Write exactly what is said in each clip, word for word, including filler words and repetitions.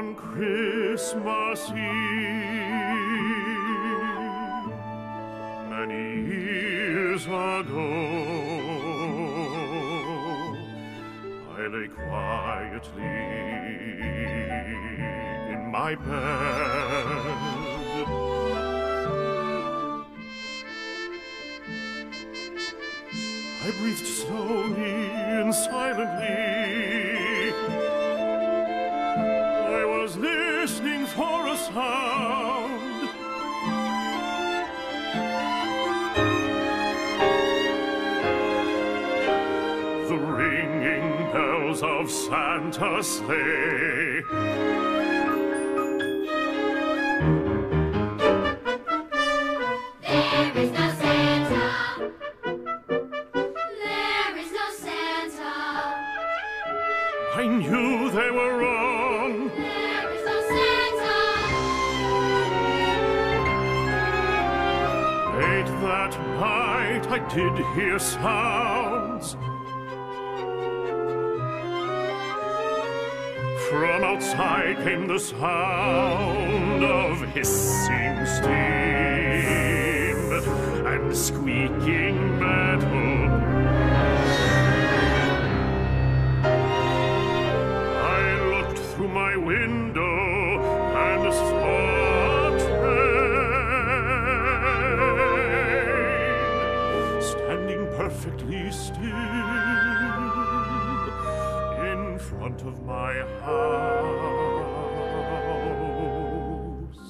on Christmas Eve, many years ago, I lay quietly in my bed. I breathed slowly and silently. I was listening for a sound. The ringing bells of Santa's sleigh. There is no Santa. There is no Santa. I knew they were wrong. There is no Santa. Late that night I did hear sounds. From outside came the sound of hissing steam and squeaking metal. I looked through my window and saw a train standing perfectly still in front of my house.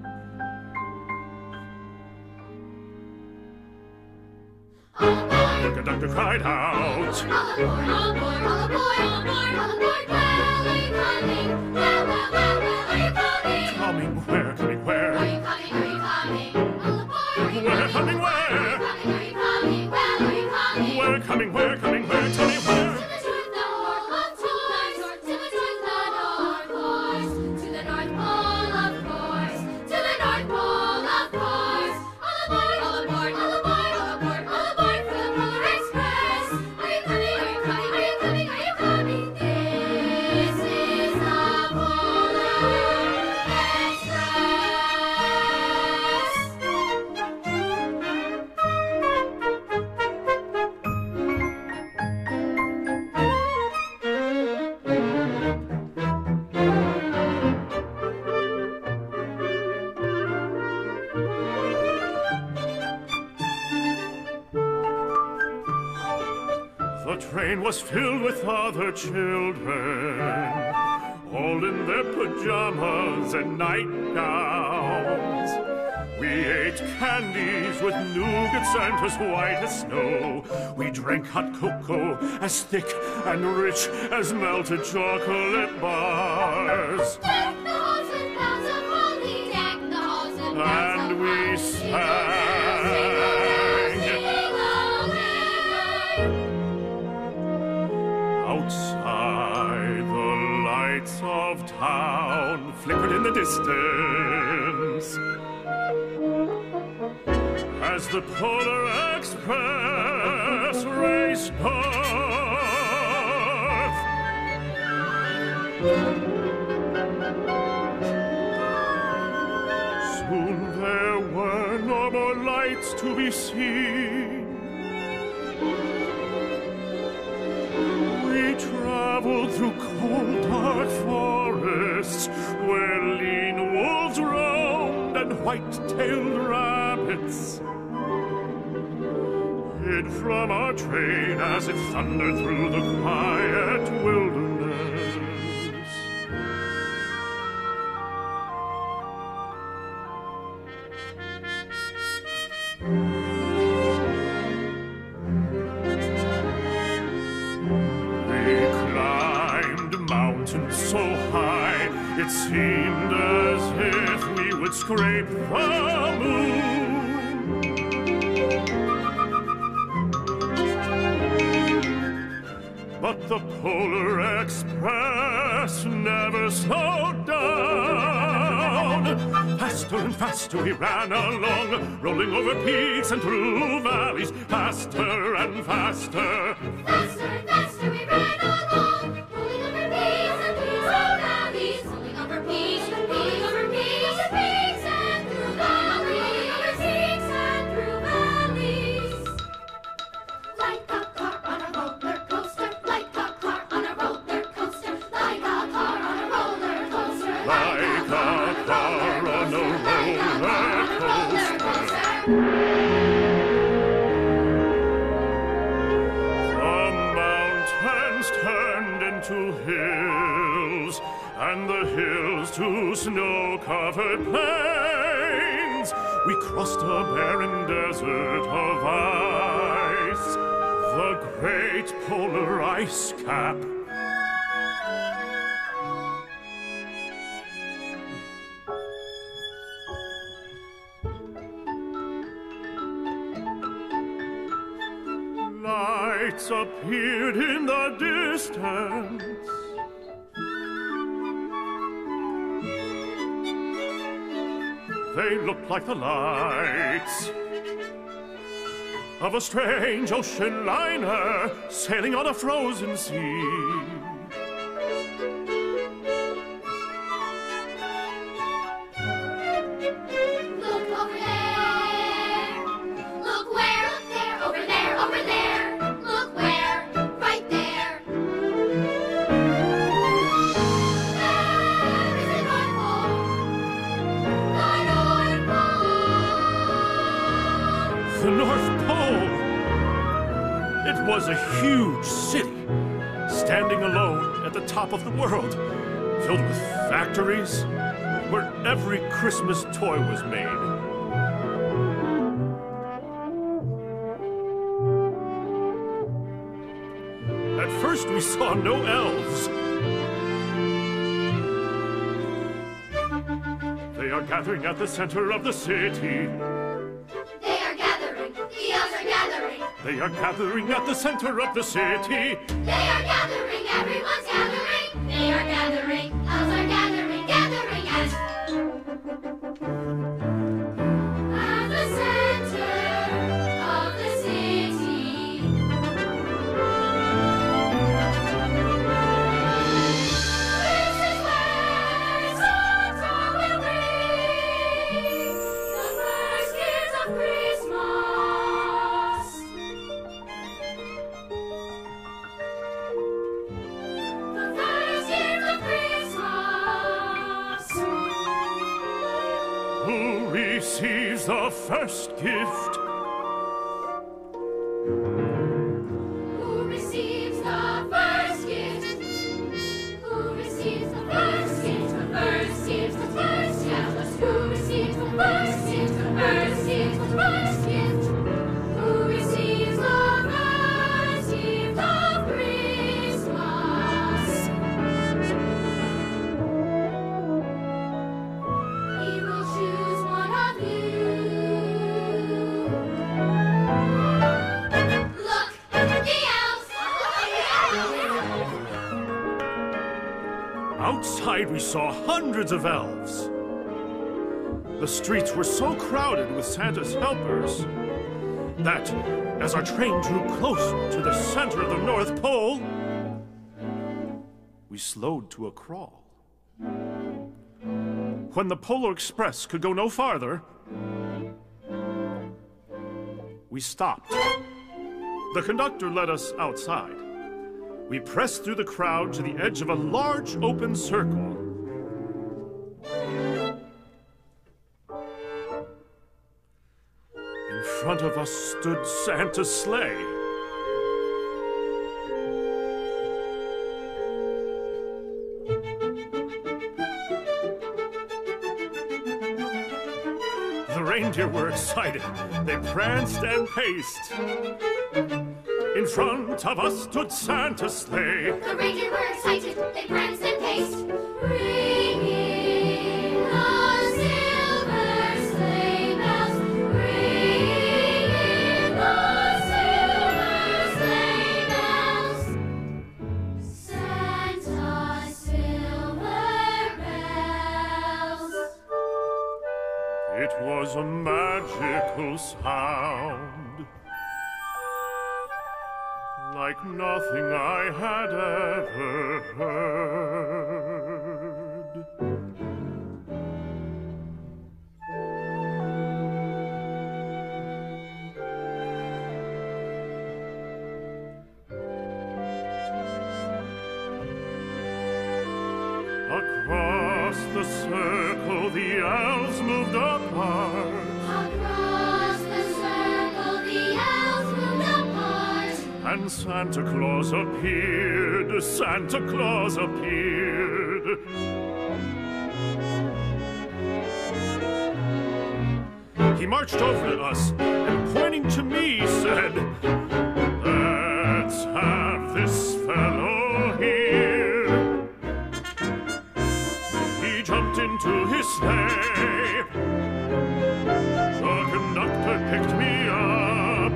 The conductor cried out, All aboard, all aboard, all aboard, all aboard, all aboard. Well, are you coming? Well, well, well, well, are you coming? coming where, coming where? Are you coming? Are you coming? All aboard, are you Where, coming Are where? you coming? Are you coming? Well, are you coming? Where, coming where, coming where? Tell me To where? the North Pole, to the North Pole, to the North Pole, of course. To the North Pole, of course. All aboard, all aboard, all aboard, all aboard, all aboard for the Polar Express. Are you coming? Are you coming? Are you coming? Are you coming? This is the Polar The train was filled with other children, all in their pajamas and nightgowns. We ate candies with nougats and as white as snow. We drank hot cocoa as thick and rich as melted chocolate bars. Deck the halls with bells of holly, deck the halls with bells of And we holly. sang. Outside, the lights of town flickered in the distance as the Polar Express raced north. Soon there were no more lights to be seen. We traveled through cold, dark forests where lean wolves roamed and white-tailed rabbits hid from our train as it thundered through the quiet wilderness. Mountains so high, it seemed as if we would scrape the moon. But the Polar Express never slowed down. Faster and faster we ran along, rolling over peaks and through valleys. Faster and faster. Faster and faster we ran along, rolling over peaks and through valleys, rolling over mountains turned into hills, and the hills to snow-covered plains. We crossed a barren desert of ice, the great polar ice cap. Lights appeared in the distance. They looked like the lights of a strange ocean liner sailing on a frozen sea. The North Pole! It was a huge city, standing alone at the top of the world, filled with factories where every Christmas toy was made. At first we saw no elves. They are gathering at the center of the city. The elves are gathering. They are gathering at the center of the city. They are gathering. Everyone's gathering. They are gathering. Elves are gathering. Gathering at at the center of the city. This is where Santa will bring the first gifts of Christmas. Who receives the first gift? Who receives the first gift? Who receives the first gift? The first gift, the first gift. Tell us who receives the first gift? The first gift, the first gift. Who receives the first gift of Christmas? He will choose one of you. Look, the elves! Outside we saw hundreds of elves. The streets were so crowded with Santa's helpers that, as our train drew closer to the center of the North Pole, we slowed to a crawl. When the Polar Express could go no farther, we stopped. The conductor led us outside. We pressed through the crowd to the edge of a large open circle. In front of us stood Santa's sleigh. The reindeer were excited. They pranced and paced. In front of us stood Santa's sleigh. The reindeer were excited. They pranced and paced. Ringing the silver sleigh bells. Ringing the silver sleigh bells. Santa's silver bells. It was a magical sound, like nothing I had ever heard. Across the circle the elves moved apart. Across And Santa Claus appeared, Santa Claus appeared. He marched over to us and pointing to me said, "Let's have this fellow here." He jumped into his sleigh. The conductor picked me up.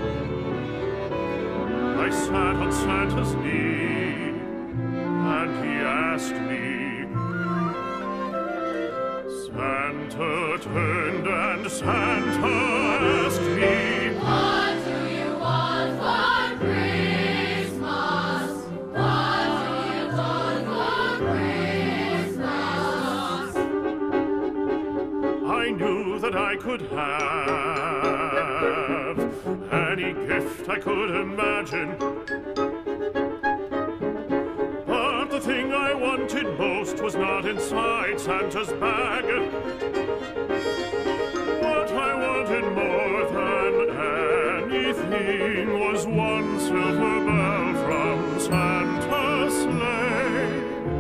I sat on Santa's knee, and he asked me. Santa turned and Santa asked me, What do you want for Christmas? What do you want for Christmas? I knew that I could have any gift I could imagine. But the thing I wanted most was not inside Santa's bag. What I wanted more than anything was one silver bell from Santa's sleigh.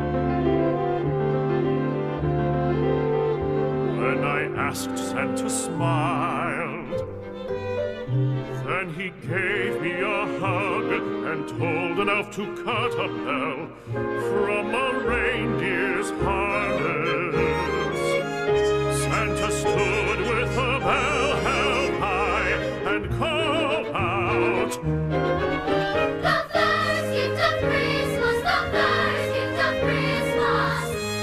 When I asked, Santa smiled. Then he gave me a hug and told an elf to cut a bell from a reindeer's harness. Santa stood with the bell held high and called out, The first gift of Christmas, the first gift of Christmas.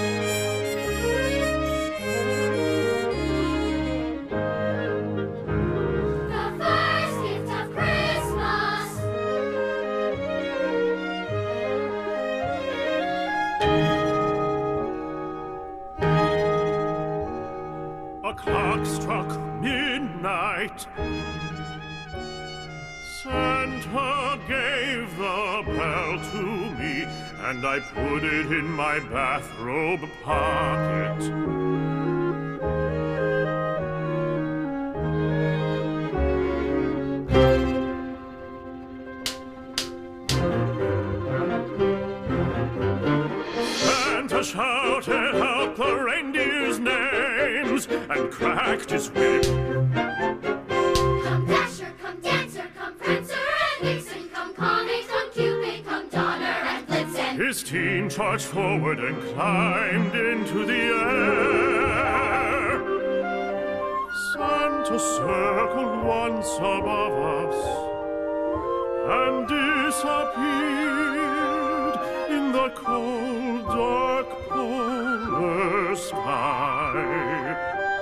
The first gift of Christmas. a clock struck midnight. Santa gave the bell to me, and I put it in my bathrobe pocket. Santa shouted out the reindeers' names and cracked his whip. Come Dasher, come Dancer, come Prancer and Vixen, come Comet, come Cupid, come Donner and Blitzen. His team charged forward and climbed into the air. Santa circled once above us and disappeared in the cold, dark polar sky.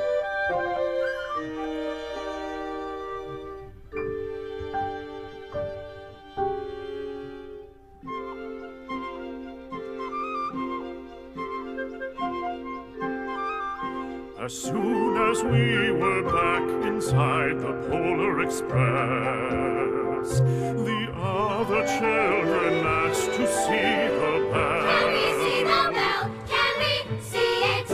As soon as we were back inside the Polar Express, the other children asked to see the bell. Can we see the bell? Can we see it?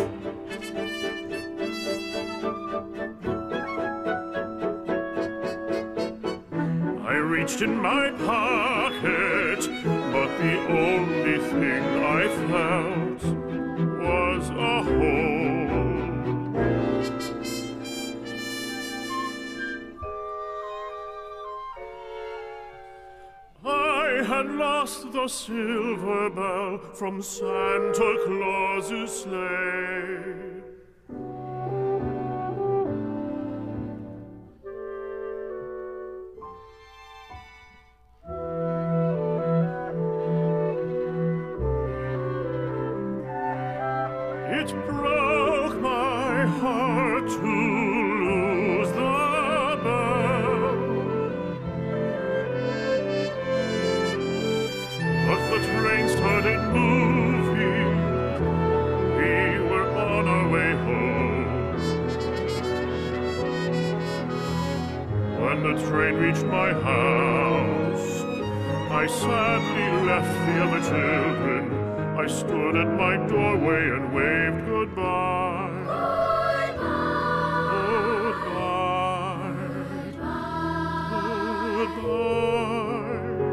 I reached in my pocket, but the only thing I felt was a hole. I had lost the silver bell from Santa Claus's sleigh. It broke my heart to lose the bell, but the train started moving. We were on our way home. When the train reached my house, I sadly left the other children. I stood at my doorway and waved goodbye. Goodbye. Goodbye.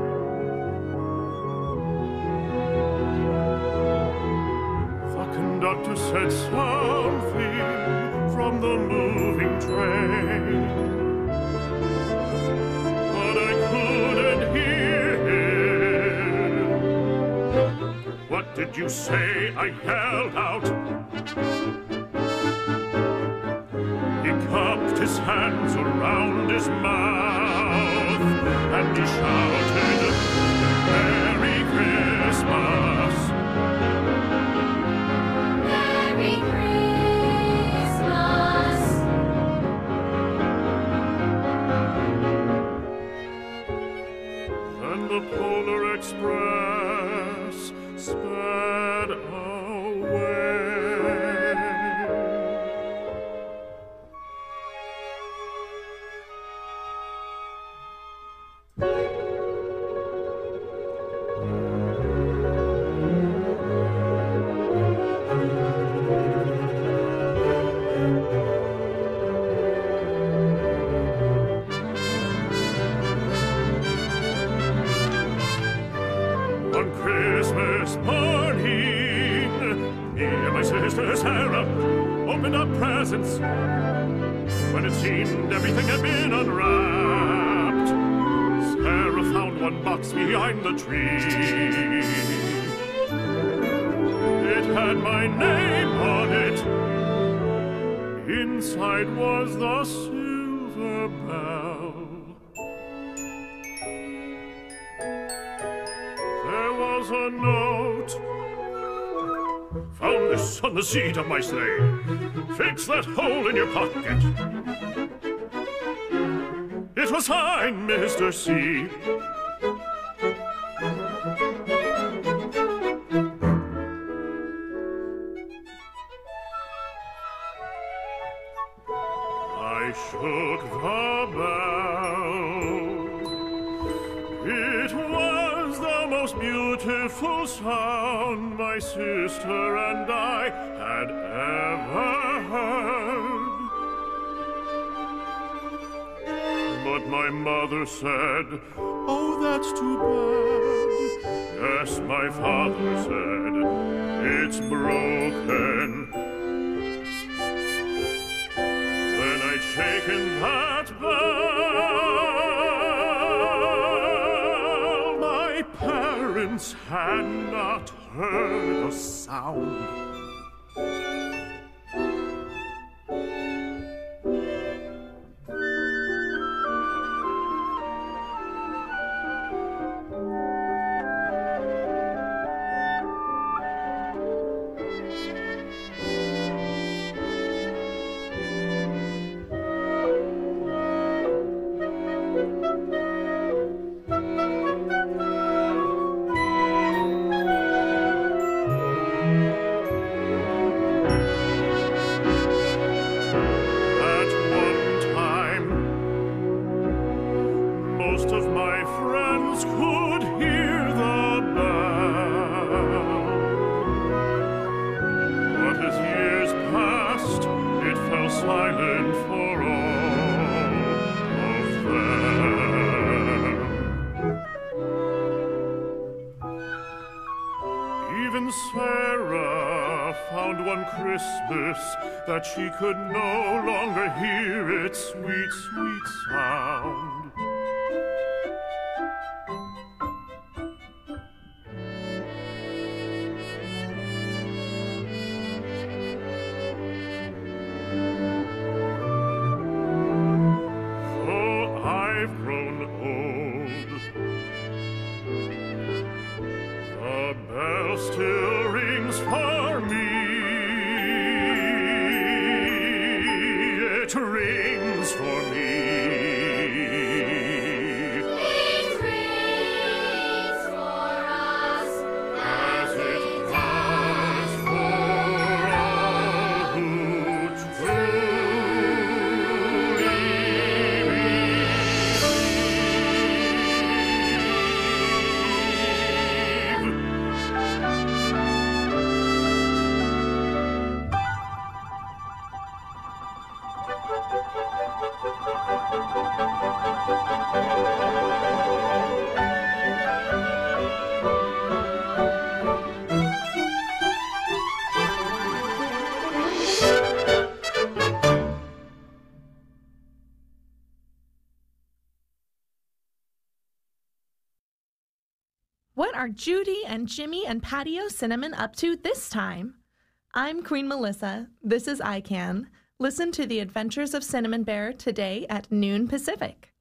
conductor said something from the moving train, but I couldn't hear him. What did you say? I yelled out. He cupped his hands around his mouth and he shouted, Merry Christmas. Merry Christmas. And the Polar Express sped away. On Christmas morning, me and my sister Sarah opened up presents. When it seemed everything had been unwrapped, Sarah found one box behind the tree. It had my name on it. Inside was the silver bell. There was a note. Found this on the seat of my sleigh. Fix that hole in your pocket. It was signed, Mister C. I shook the bell. It was the most beautiful sound my sister and I had ever heard. But my mother said, oh, that's too bad. Yes, my father said, it's broken. When I'd shaken that bell, my parents had not heard a sound. Most of my friends could hear the bell, but as years passed, it fell silent for all of them. Even Sarah found one Christmas that she could no longer hear its sweet, sweet sound. I've grown old. The bell still rings for me. It rings for me. It rings for us As it does for all who truly believe. are Judy and Jimmy and Patio Cinnamon up to this time? I'm Queen Melissa. This is I Can. Listen to the Adventures of Cinnamon Bear today at noon Pacific.